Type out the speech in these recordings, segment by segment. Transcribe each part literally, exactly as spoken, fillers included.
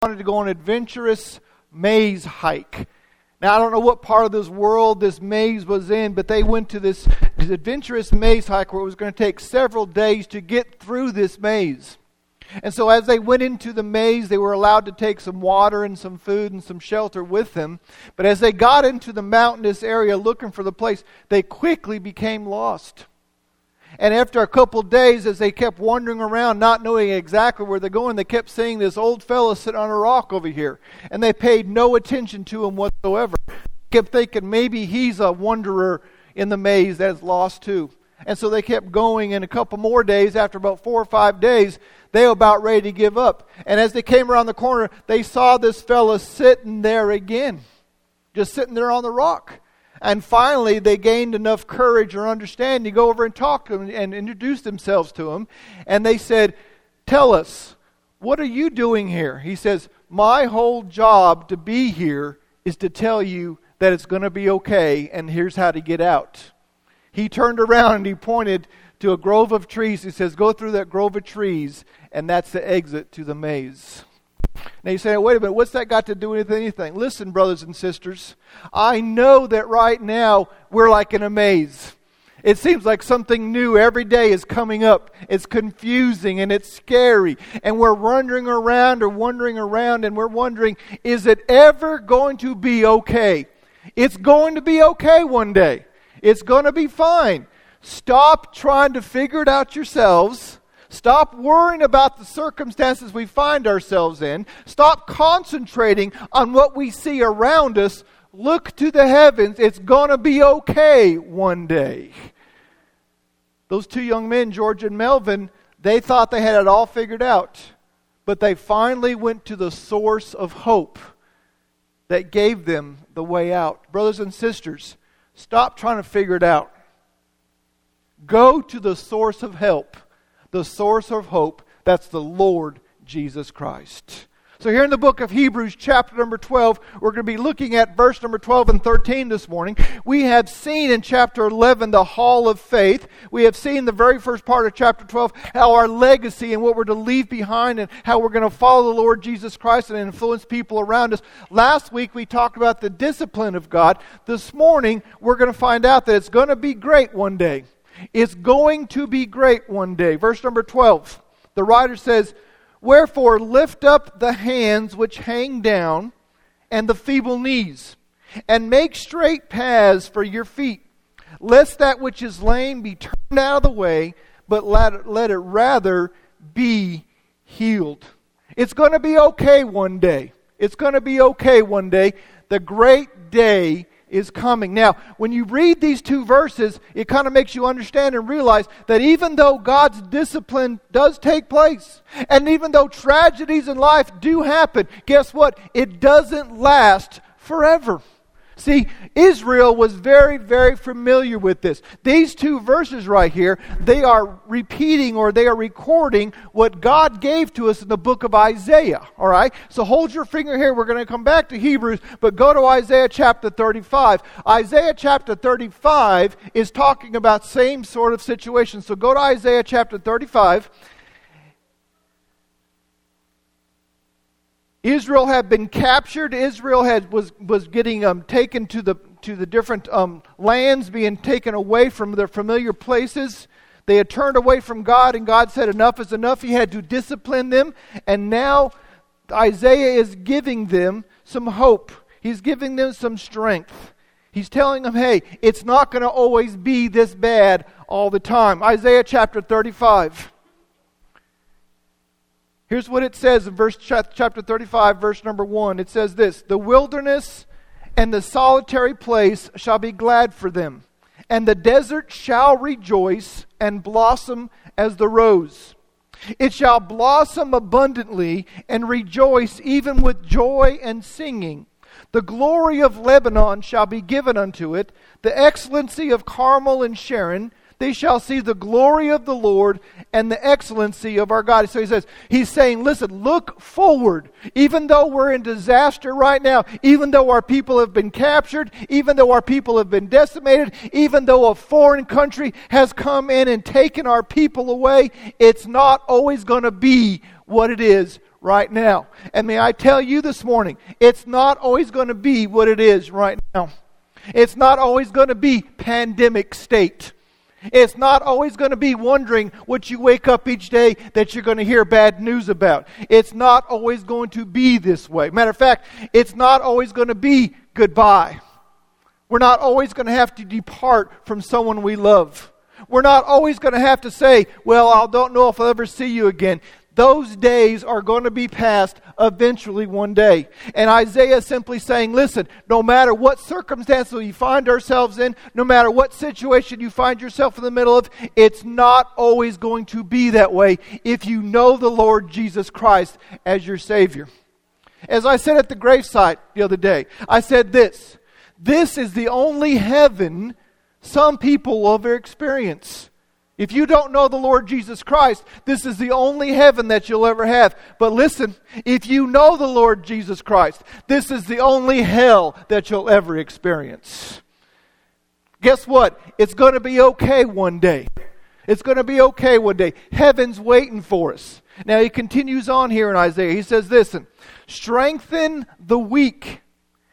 wanted to go on an adventurous maze hike. Now, I don't know what part of this world this maze was in, but they went to this, this adventurous maze hike where it was going to take several days to get through this maze. And so as they went into the maze, they were allowed to take some water and some food and some shelter with them. But as they got into the mountainous area looking for the place, they quickly became lost. And after a couple days, as they kept wandering around, not knowing exactly where they're going, they kept seeing this old fellow sitting on a rock over here. And they paid no attention to him whatsoever. They kept thinking maybe he's a wanderer in the maze that's lost too. And so they kept going, and a couple more days, after about four or five days, they were about ready to give up. And as they came around the corner, they saw this fellow sitting there again, just sitting there on the rock. And finally, they gained enough courage or understanding to go over and talk to him and introduce themselves to him. And they said, "Tell us, what are you doing here?" He says, "My whole job to be here is to tell you that it's going to be okay, and here's how to get out." He turned around and he pointed to a grove of trees. He says, "Go through that grove of trees, and that's the exit to the maze." Now you say, "Wait a minute, what's that got to do with anything?" Listen, brothers and sisters, I know that right now we're like in a maze. It seems like something new every day is coming up. It's confusing and it's scary. And we're wandering around or wandering around and we're wondering, is it ever going to be okay? It's going to be okay one day. It's going to be fine. Stop trying to figure it out yourselves. Stop worrying about the circumstances we find ourselves in. Stop concentrating on what we see around us. Look to the heavens. It's going to be okay one day. Those two young men, George and Melvin, they thought they had it all figured out. But they finally went to the source of hope that gave them the way out. Brothers and sisters, stop trying to figure it out. Go to the source of help. The source of hope, that's the Lord Jesus Christ. So here in the book of Hebrews, chapter number twelve, we're going to be looking at verse number twelve and thirteen this morning. We have seen in chapter eleven the hall of faith. We have seen the very first part of chapter twelve, how our legacy and what we're to leave behind and how we're going to follow the Lord Jesus Christ and influence people around us. Last week we talked about the discipline of God. This morning we're going to find out that it's going to be great one day. It's going to be great one day. Verse number twelve, the writer says, "Wherefore lift up the hands which hang down, and the feeble knees, and make straight paths for your feet, lest that which is lame be turned out of the way, but let, let it rather be healed." It's going to be okay one day. It's going to be okay one day. The great day is coming. Now, when you read these two verses, it kind of makes you understand and realize that even though God's discipline does take place, and even though tragedies in life do happen, guess what? It doesn't last forever. See, Israel was very, very familiar with this. These two verses right here, they are repeating or they are recording what God gave to us in the book of Isaiah. All right? So hold your finger here. We're going to come back to Hebrews, but go to Isaiah chapter thirty-five. Isaiah chapter thirty-five is talking about same sort of situation. So go to Isaiah chapter thirty-five. Israel had been captured. Israel had was was getting um, taken to the to the different um, lands, being taken away from their familiar places. They had turned away from God, and God said, "Enough is enough." He had to discipline them, and now Isaiah is giving them some hope. He's giving them some strength. He's telling them, "Hey, it's not going to always be this bad all the time." Isaiah chapter thirty-five. Here's what it says in verse chapter thirty-five, verse number one. It says this: "The wilderness and the solitary place shall be glad for them, and the desert shall rejoice and blossom as the rose. It shall blossom abundantly and rejoice even with joy and singing. The glory of Lebanon shall be given unto it, the excellency of Carmel and Sharon. They shall see the glory of the Lord and the excellency of our God." So he says, he's saying, listen, look forward. Even though we're in disaster right now, even though our people have been captured, even though our people have been decimated, even though a foreign country has come in and taken our people away, it's not always going to be what it is right now. And may I tell you this morning, it's not always going to be what it is right now. It's not always going to be pandemic state. It's not always going to be wondering what you wake up each day that you're going to hear bad news about. It's not always going to be this way. Matter of fact, it's not always going to be goodbye. We're not always going to have to depart from someone we love. We're not always going to have to say, well, I don't know if I'll ever see you again. Those days are going to be past eventually one day. And Isaiah is simply saying, listen, no matter what circumstances we find ourselves in, no matter what situation you find yourself in the middle of, it's not always going to be that way if you know the Lord Jesus Christ as your Savior. As I said at the gravesite the other day, I said this, this is the only heaven some people will ever experience. If you don't know the Lord Jesus Christ, this is the only heaven that you'll ever have. But listen, if you know the Lord Jesus Christ, this is the only hell that you'll ever experience. Guess what? It's going to be okay one day. It's going to be okay one day. Heaven's waiting for us. Now he continues on here in Isaiah. He says, listen, strengthen the weak.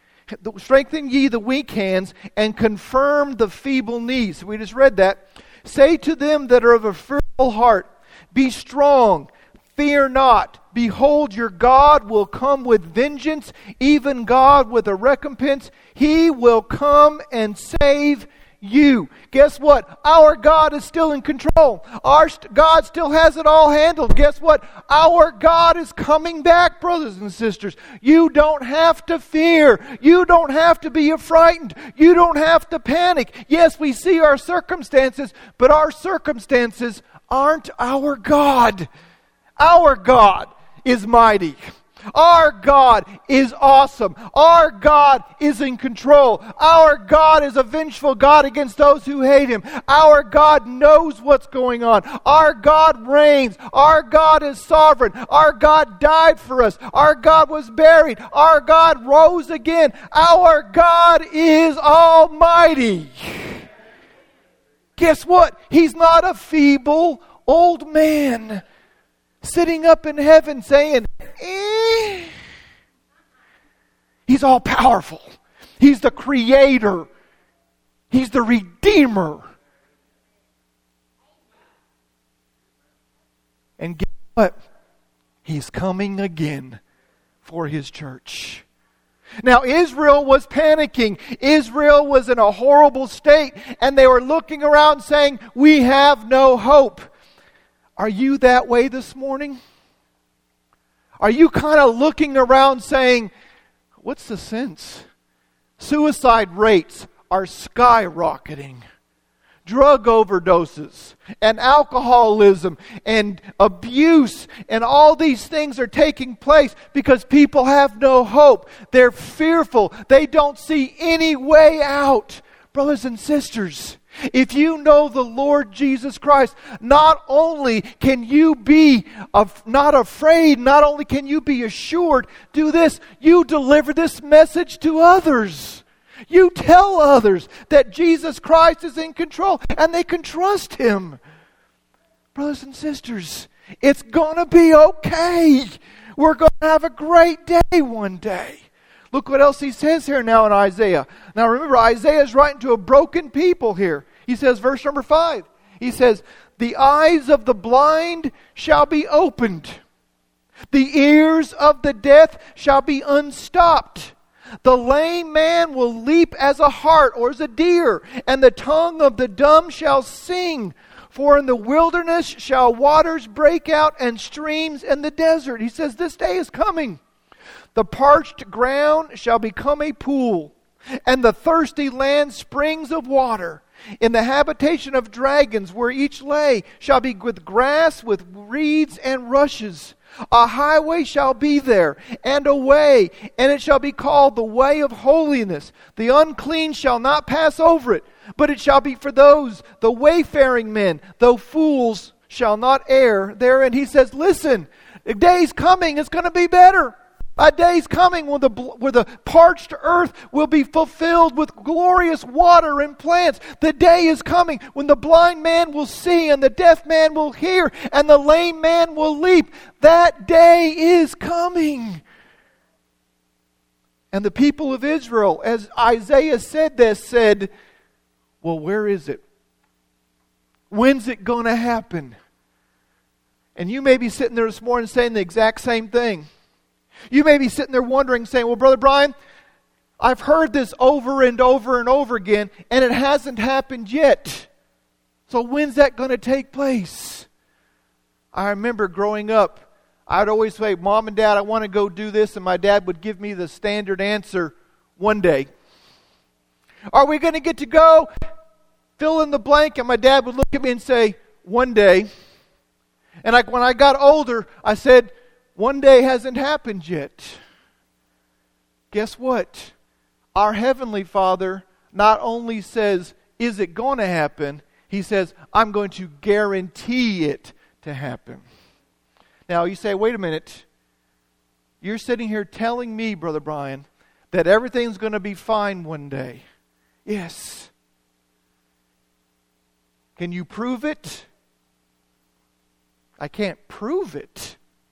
Strengthen ye the weak hands and confirm the feeble knees. We just read that. Say to them that are of a fearful heart, be strong, fear not. Behold, your God will come with vengeance, even God with a recompense. He will come and save you. Guess what? Our God is still in control. Our st- God still has it all handled. Guess what? Our God is coming back, brothers and sisters. You don't have to fear. You don't have to be frightened. You don't have to panic. Yes, we see our circumstances, but our circumstances aren't our God. Our God is mighty. Our God is awesome. Our God is in control. Our God is a vengeful God against those who hate Him. Our God knows what's going on. Our God reigns. Our God is sovereign. Our God died for us. Our God was buried. Our God rose again. Our God is almighty. Guess what? He's not a feeble old man sitting up in heaven saying, eh. He's all powerful. He's the creator. He's the redeemer. And guess what? He's coming again for His church. Now Israel was panicking. Israel was in a horrible state, and they were looking around saying, we have no hope. Are you that way this morning? Are you kind of looking around saying, what's the sense? Suicide rates are skyrocketing. Drug overdoses and alcoholism and abuse and all these things are taking place because people have no hope. They're fearful. They don't see any way out. Brothers and sisters, if you know the Lord Jesus Christ, not only can you be af- not afraid, not only can you be assured, do this, you deliver this message to others. You tell others that Jesus Christ is in control and they can trust Him. Brothers and sisters, it's going to be okay. We're going to have a great day one day. Look what else he says here now in Isaiah. Now remember, Isaiah is writing to a broken people here. He says, verse number five, he says, the eyes of the blind shall be opened. The ears of the deaf shall be unstopped. The lame man will leap as a hart or as a deer, and the tongue of the dumb shall sing. For in the wilderness shall waters break out and streams in the desert. He says, this day is coming. The parched ground shall become a pool, and the thirsty land springs of water. In the habitation of dragons, where each lay, shall be with grass, with reeds and rushes. A highway shall be there, and a way, and it shall be called the way of holiness. The unclean shall not pass over it, but it shall be for those, the wayfaring men, though fools shall not err therein. He says, listen, the day's coming, it's going to be better. A day's coming when the, where the parched earth will be fulfilled with glorious water and plants. The day is coming when the blind man will see and the deaf man will hear and the lame man will leap. That day is coming. And the people of Israel, as Isaiah said this, said, well, where is it? When's it going to happen? And you may be sitting there this morning saying the exact same thing. You may be sitting there wondering, saying, well, Brother Brian, I've heard this over and over and over again, and it hasn't happened yet. So when's that going to take place? I remember growing up, I'd always say, Mom and Dad, I want to go do this, and my dad would give me the standard answer, one day. Are we going to get to go? Fill in the blank, and my dad would look at me and say, one day. And I, when I got older, I said, one day hasn't happened yet. Guess what? Our Heavenly Father not only says, is it going to happen? He says, I'm going to guarantee it to happen. Now you say, wait a minute. You're sitting here telling me, Brother Brian, that everything's going to be fine one day. Yes. Can you prove it? I can't prove it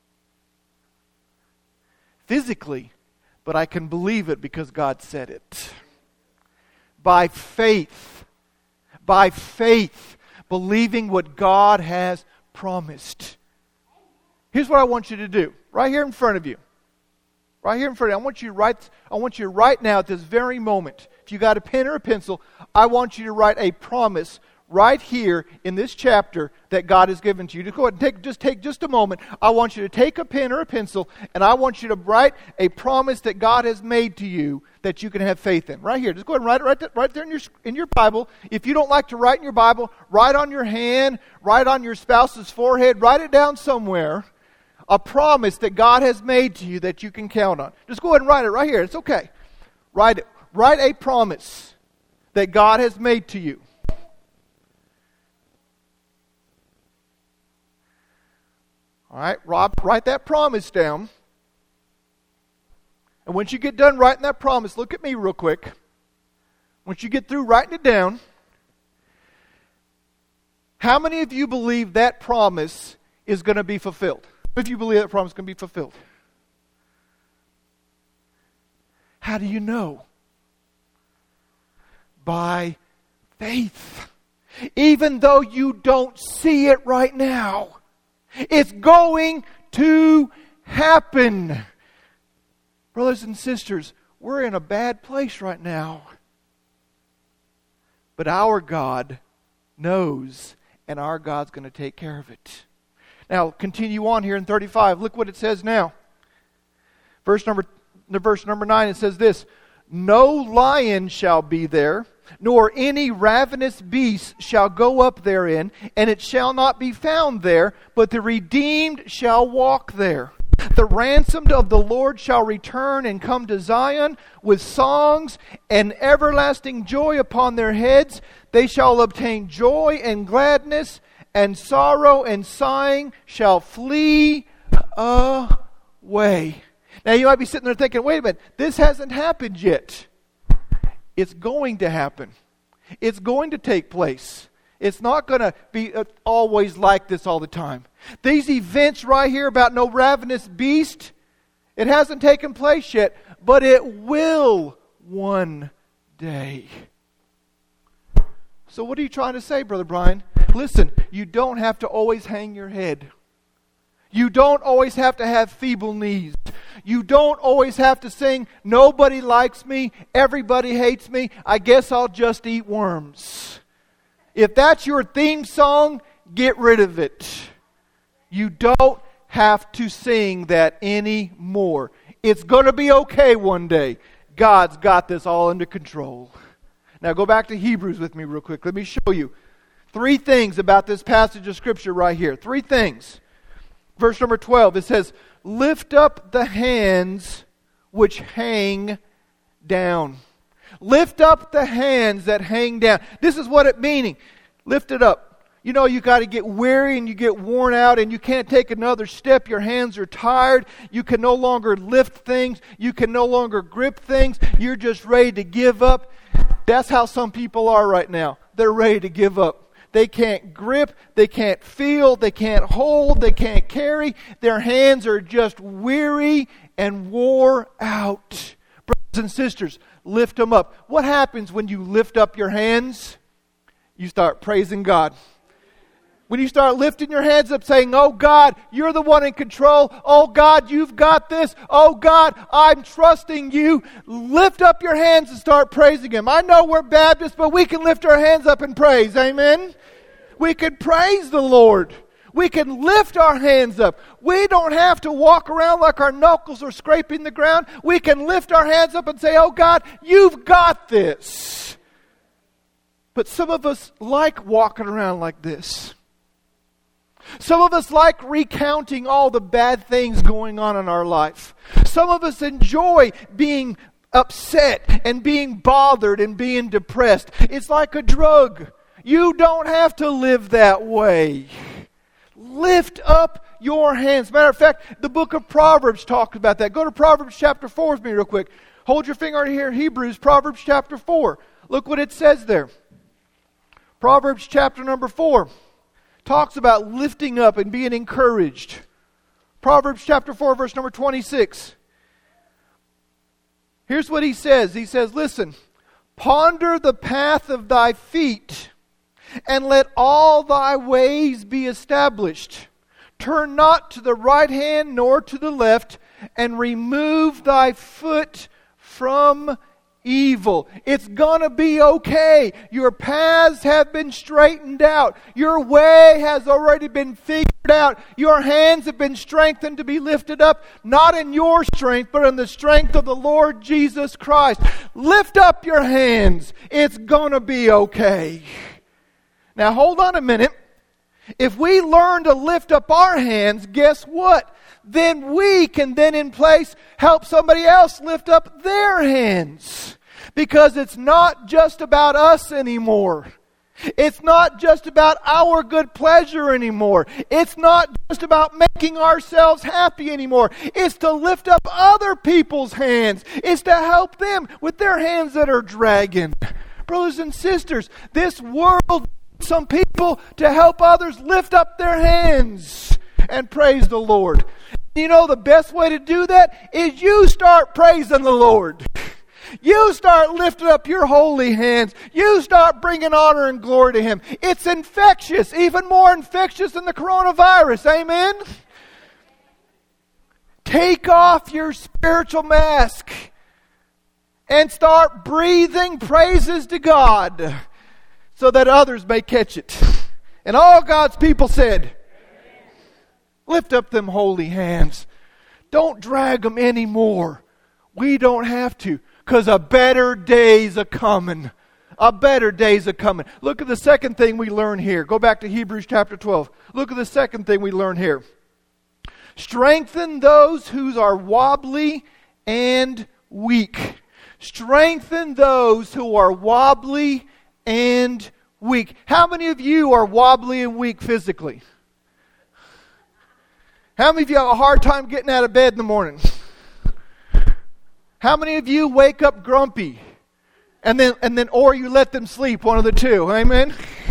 physically, but I can believe it because God said it. By faith, by faith, believing what God has promised. Here's what I want you to do, right here in front of you. Right here in front of you. I want you to write, I want you right now at this very moment, if you got a pen or a pencil, I want you to write a promise right here in this chapter that God has given to you. Just go ahead and take, just take just a moment. I want you to take a pen or a pencil, and I want you to write a promise that God has made to you that you can have faith in. Right here. Just go ahead and write it right there, right there in your, in your Bible. If you don't like to write in your Bible, write on your hand, write on your spouse's forehead, write it down somewhere. A promise that God has made to you that you can count on. Just go ahead and write it right here. It's okay. Write it. Write a promise that God has made to you. All right, Rob, write that promise down. And once you get done writing that promise, look at me real quick. Once you get through writing it down, how many of you believe that promise is going to be fulfilled? If you believe that promise is going to be fulfilled. How do you know? By faith. Even though you don't see it right now. It's going to happen. Brothers and sisters, we're in a bad place right now. But our God knows, and our God's going to take care of it. Now, continue on here in thirty-five. Look what it says now. Verse number, verse number nine, it says this. No lion shall be there, nor any ravenous beast shall go up therein, and it shall not be found there, but the redeemed shall walk there. The ransomed of the Lord shall return and come to Zion with songs and everlasting joy upon their heads. They shall obtain joy and gladness, and sorrow and sighing shall flee away. Now you might be sitting there thinking, wait a minute, this hasn't happened yet. It's going to happen. It's going to take place. It's not going to be always like this all the time. These events right here about no ravenous beast, it hasn't taken place yet, but it will one day. So what are you trying to say, Brother Brian? Listen, you don't have to always hang your head. You don't always have to have feeble knees. You don't always have to sing, nobody likes me, everybody hates me, I guess I'll just eat worms. If that's your theme song, get rid of it. You don't have to sing that anymore. It's going to be okay one day. God's got this all under control. Now go back to Hebrews with me real quick. Let me show you three things about this passage of Scripture right here. Three things. Verse number twelve, it says, lift up the hands which hang down. Lift up the hands that hang down. This is what it meaning. Lift it up. You know, you got to get weary and you get worn out and you can't take another step. Your hands are tired. You can no longer lift things. You can no longer grip things. You're just ready to give up. That's how some people are right now. They're ready to give up. They can't grip. They can't feel. They can't hold. They can't carry. Their hands are just weary and wore out. Brothers and sisters, lift them up. What happens when you lift up your hands? You start praising God. When you start lifting your hands up saying, oh God, you're the one in control. Oh God, you've got this. Oh God, I'm trusting you. Lift up your hands and start praising Him. I know we're Baptists, but we can lift our hands up and praise. Amen? We can praise the Lord. We can lift our hands up. We don't have to walk around like our knuckles are scraping the ground. We can lift our hands up and say, oh God, you've got this. But some of us like walking around like this. Some of us like recounting all the bad things going on in our life. Some of us enjoy being upset and being bothered and being depressed. It's like a drug. You don't have to live that way. Lift up your hands. Matter of fact, the book of Proverbs talks about that. Go to Proverbs chapter four with me real quick. Hold your finger right here. Hebrews, Proverbs chapter four. Look what it says there. Proverbs chapter number four. Talks about lifting up and being encouraged. Proverbs chapter four, verse number twenty-six. Here's what he says. He says, listen, ponder the path of thy feet, and let all thy ways be established. Turn not to the right hand nor to the left, and remove thy foot from evil. It's gonna be okay. Your paths have been straightened out. Your way has already been figured out. Your hands have been strengthened to be lifted up, not in your strength, but in the strength of the Lord Jesus Christ. Lift up your hands. It's gonna be okay. Now hold on a minute. If we learn to lift up our hands, guess what? Then we can then in place help somebody else lift up their hands. Because it's not just about us anymore. It's not just about our good pleasure anymore. It's not just about making ourselves happy anymore. It's to lift up other people's hands. It's to help them with their hands that are dragging. Brothers and sisters, this world needs some people to help others lift up their hands and praise the Lord. You know, the best way to do that is you start praising the Lord. You start lifting up your holy hands. You start bringing honor and glory to Him. It's infectious, even more infectious than the coronavirus. Amen? Take off your spiritual mask and start breathing praises to God so that others may catch it. And all God's people said, lift up them holy hands. Don't drag them anymore. We don't have to. Because a better day's a-coming. A better day's a-coming. Look at the second thing we learn here. Go back to Hebrews chapter twelve. Look at the second thing we learn here. Strengthen those who are wobbly and weak. Strengthen those who are wobbly and weak. How many of you are wobbly and weak physically? How many of you have a hard time getting out of bed in the morning? How many of you wake up grumpy and then and then or you let them sleep, one of the two? Amen.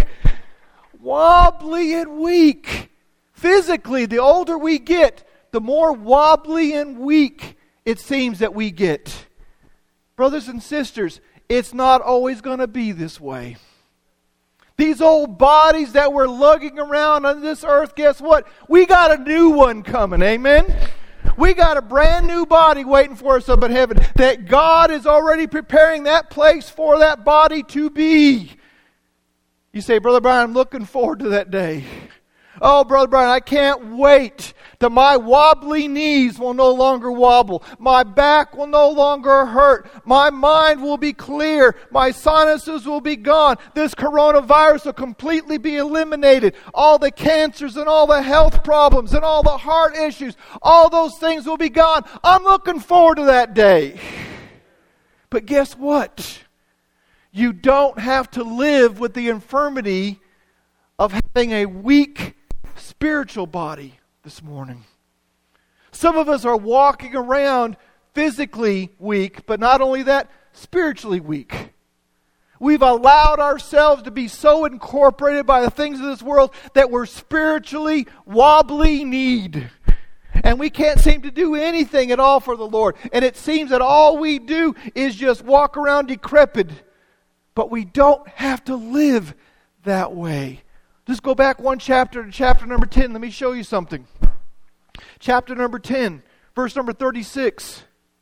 Wobbly and weak. Physically, the older we get, the more wobbly and weak it seems that we get. Brothers and sisters, it's not always going to be this way. These old bodies that we're lugging around on this earth, guess what? We got a new one coming. Amen. We got a brand new body waiting for us up in heaven. That God is already preparing that place for that body to be. You say, Brother Brian, I'm looking forward to that day. Oh, Brother Brian, I can't wait till my wobbly knees will no longer wobble. My back will no longer hurt. My mind will be clear. My sinuses will be gone. This coronavirus will completely be eliminated. All the cancers and all the health problems and all the heart issues, all those things will be gone. I'm looking forward to that day. But guess what? You don't have to live with the infirmity of having a weak spiritual body this morning. Some of us are walking around physically weak, but not only that, spiritually weak. We've allowed ourselves to be so incorporated by the things of this world that we're spiritually wobbly kneed. And we can't seem to do anything at all for the Lord. And it seems that all we do is just walk around decrepit. But we don't have to live that way. Just go back one chapter to chapter number ten. Let me show you something. Chapter number ten, verse number thirty-six.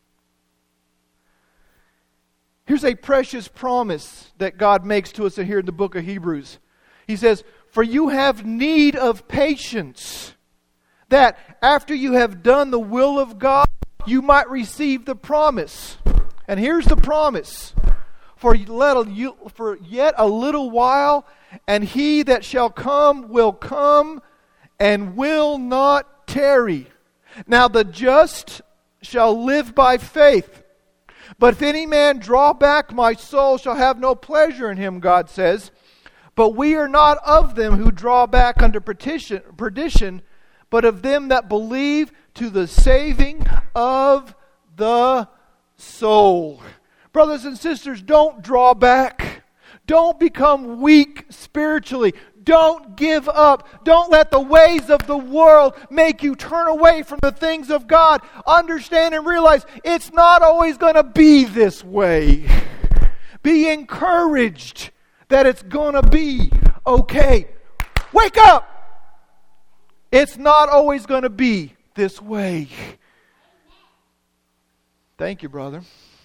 Here's a precious promise that God makes to us here in the book of Hebrews. He says, "For you have need of patience, that after you have done the will of God, you might receive the promise." And here's the promise. For, let a, for yet a little while, and he that shall come will come and will not tarry. Now the just shall live by faith. But if any man draw back, my soul shall have no pleasure in him, God says. But we are not of them who draw back under perdition, perdition, but of them that believe to the saving of the soul. Brothers and sisters, don't draw back. Don't become weak spiritually. Don't give up. Don't let the ways of the world make you turn away from the things of God. Understand and realize it's not always going to be this way. Be encouraged that it's going to be okay. Wake up! It's not always going to be this way. Thank you, brother.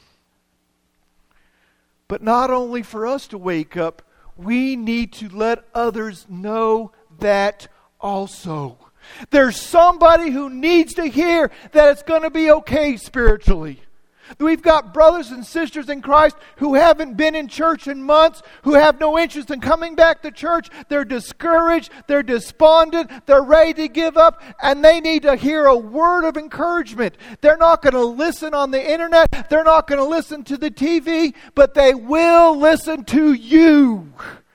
But not only for us to wake up, we need to let others know that also. There's somebody who needs to hear that it's going to be okay spiritually. We've got brothers and sisters in Christ who haven't been in church in months, who have no interest in coming back to church. They're discouraged, they're despondent, they're ready to give up, and they need to hear a word of encouragement. They're not going to listen on the internet, they're not going to listen to the T V, but they will listen to you.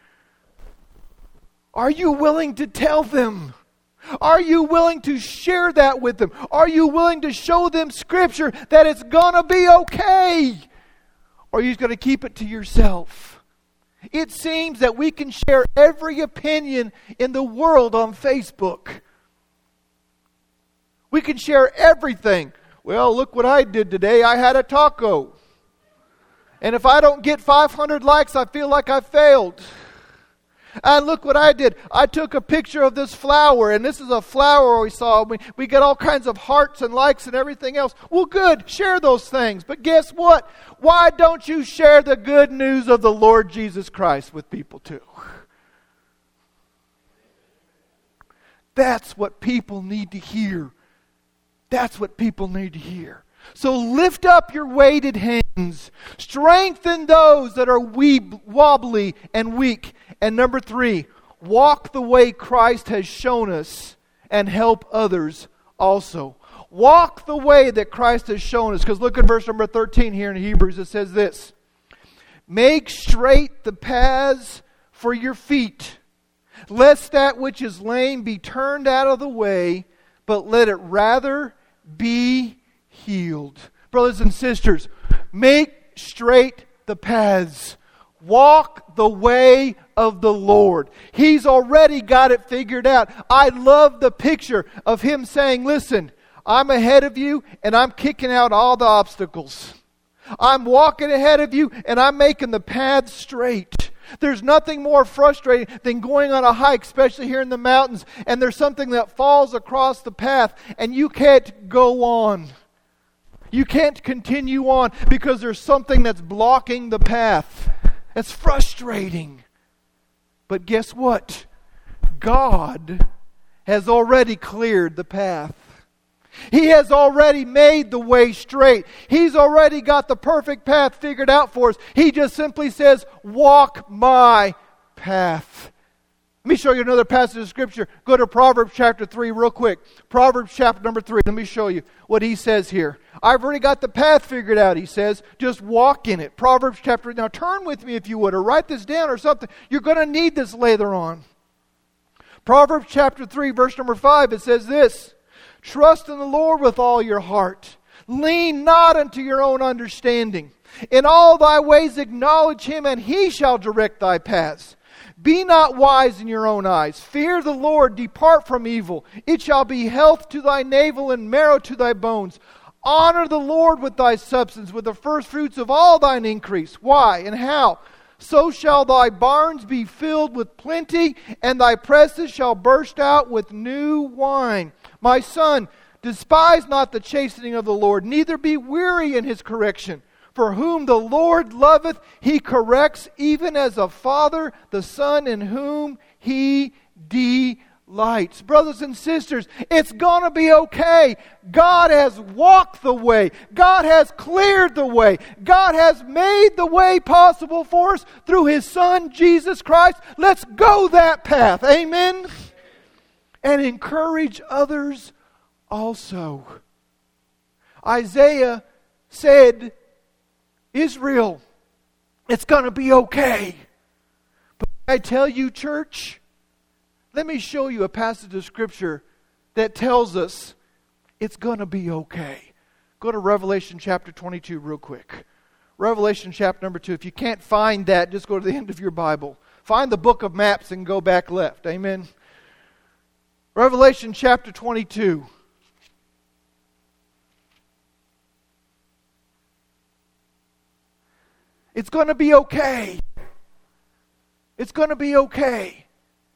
Are you willing to tell them? Are you willing to share that with them? Are you willing to show them Scripture that it's going to be okay? Or are you just going to keep it to yourself? It seems that we can share every opinion in the world on Facebook. We can share everything. Well, look what I did today. I had a taco. And if I don't get five hundred likes, I feel like I failed. And look what I did. I took a picture of this flower, and this is a flower we saw. We, we get all kinds of hearts and likes and everything else. Well, good. Share those things. But guess what? Why don't you share the good news of the Lord Jesus Christ with people too? That's what people need to hear. That's what people need to hear. So lift up your weighted hands. Strengthen those that are weeb, wobbly and weak. And number three, walk the way Christ has shown us and help others also. Walk the way that Christ has shown us. Because look at verse number thirteen here in Hebrews. It says this. Make straight the paths for your feet, lest that which is lame be turned out of the way, but let it rather be healed. Brothers and sisters, make straight the paths. Walk the way of the Lord. He's already got it figured out. I love the picture of Him saying, listen, I'm ahead of you and I'm kicking out all the obstacles. I'm walking ahead of you and I'm making the path straight. There's nothing more frustrating than going on a hike, especially here in the mountains, and there's something that falls across the path and you can't go on. You can't continue on because there's something that's blocking the path. It's frustrating. But guess what? God has already cleared the path. He has already made the way straight. He's already got the perfect path figured out for us. He just simply says, walk my path. Let me show you another passage of Scripture. Go to Proverbs chapter three real quick. Proverbs chapter number three. Let me show you what he says here. I've already got the path figured out, he says. Just walk in it. Proverbs chapter... Now turn with me if you would, or write this down or something. You're going to need this later on. Proverbs chapter three, verse number five, it says this, trust in the Lord with all your heart. Lean not unto your own understanding. In all thy ways acknowledge Him, and He shall direct thy paths. Be not wise in your own eyes. Fear the Lord, depart from evil. It shall be health to thy navel and marrow to thy bones. Honor the Lord with thy substance, with the first fruits of all thine increase. Why and how? So shall thy barns be filled with plenty, and thy presses shall burst out with new wine. My son, despise not the chastening of the Lord, neither be weary in His correction. For whom the Lord loveth, He corrects, even as a father the son in whom He delights. Brothers and sisters, it's going to be okay. God has walked the way. God has cleared the way. God has made the way possible for us through His Son, Jesus Christ. Let's go that path. Amen? And encourage others also. Isaiah said, Israel, it's going to be okay. But I tell you, church, let me show you a passage of Scripture that tells us it's going to be okay. Go to Revelation chapter twenty-two real quick. Revelation chapter number two. If you can't find that, just go to the end of your Bible. Find the book of maps and go back left. Amen. Revelation chapter twenty-two. It's going to be okay. It's going to be okay.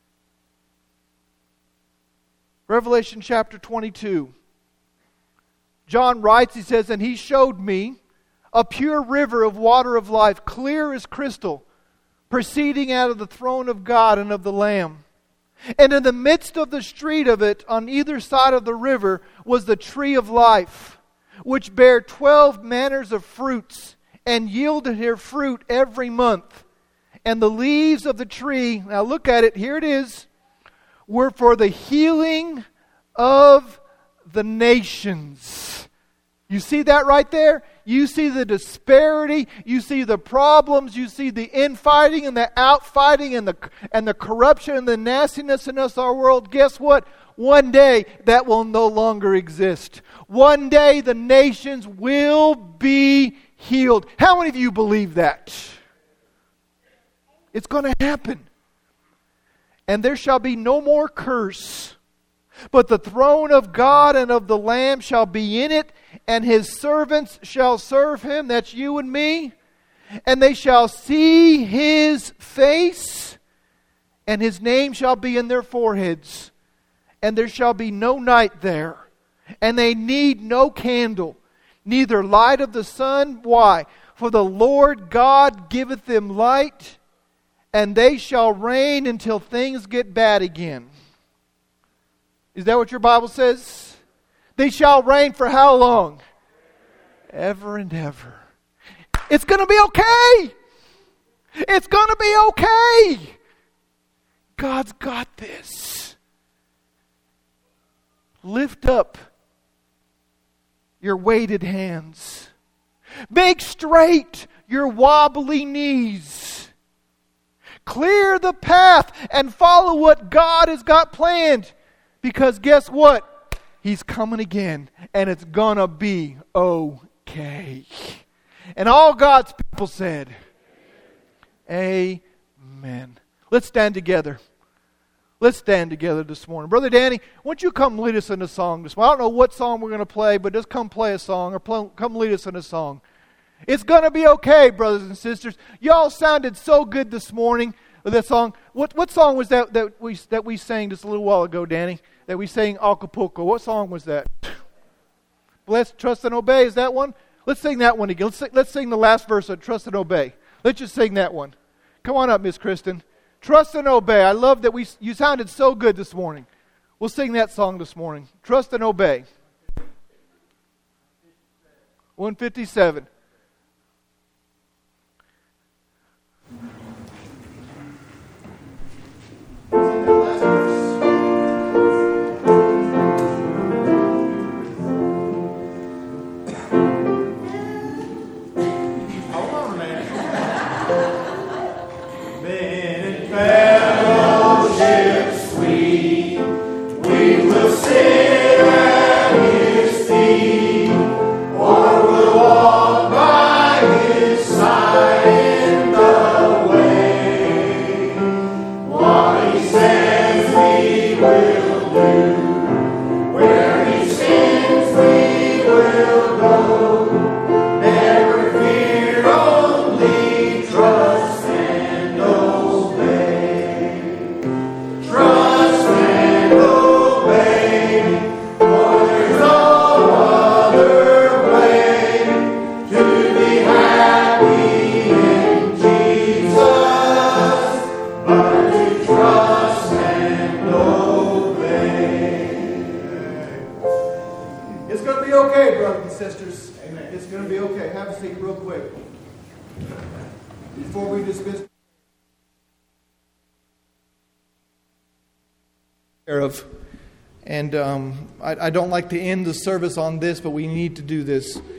Revelation chapter twenty-two. John writes, he says, and He showed me a pure river of water of life, clear as crystal, proceeding out of the throne of God and of the Lamb. And in the midst of the street of it, on either side of the river, was the tree of life, which bare twelve manners of fruits, and yielded her fruit every month. And the leaves of the tree, now look at it, here it is, were for the healing of the nations. You see that right there? You see the disparity, you see the problems, you see the infighting and the outfighting and the and the corruption and the nastiness in us, our world. Guess what? One day that will no longer exist. One day the nations will be healed. How many of you believe that? It's going to happen. And there shall be no more curse, but the throne of God and of the Lamb shall be in it, and His servants shall serve Him. That's you and me. And they shall see His face, and His name shall be in their foreheads. And there shall be no night there. And they need no candle, neither light of the sun. Why? For the Lord God giveth them light, and they shall reign until things get bad again. Is that what your Bible says? They shall reign for how long? Ever and ever. It's going to be okay. It's going to be okay. God's got this. Lift up your weighted hands. Make straight your wobbly knees. Clear the path and follow what God has got planned. Because guess what? He's coming again. And it's gonna be okay. And all God's people said, amen. Let's stand together. Let's stand together this morning. Brother Danny, why don't you come lead us in a song this morning? I don't know what song we're going to play, but just come play a song or play, come lead us in a song. It's going to be okay, brothers and sisters. Y'all sounded so good this morning with that song. What what song was that that we that we sang just a little while ago, Danny? That we sang Acapulco. What song was that? Bless, Trust, and Obey. Is that one? Let's sing that one again. Let's sing, let's sing the last verse of Trust and Obey. Let's just sing that one. Come on up, Miss Kristen. Trust and obey. I love that we you sounded so good this morning. We'll sing that song this morning. Trust and obey. one fifty-seven. Fellowship sweet. going to be okay, brothers and sisters. Amen. It's going to be okay. Have a seat real quick. Before we dismiss. Of. And um, I, I don't like to end the service on this, but we need to do this.